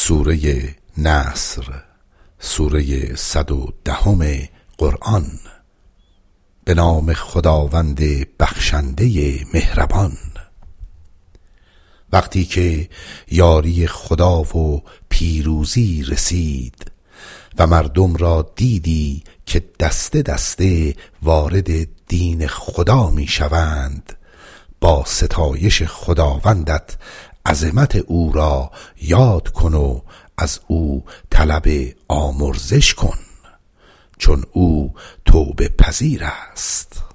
سوره نصر، سوره 110 قرآن. به نام خداوند بخشنده مهربان. وقتی که یاری خدا و پیروزی رسید و مردم را دیدی که دسته دسته وارد دین خدا می شوند، با ستایش خداوندت عظمت او را یاد کن و از او طلب آمرزش کن، چون او توبه پذیر است.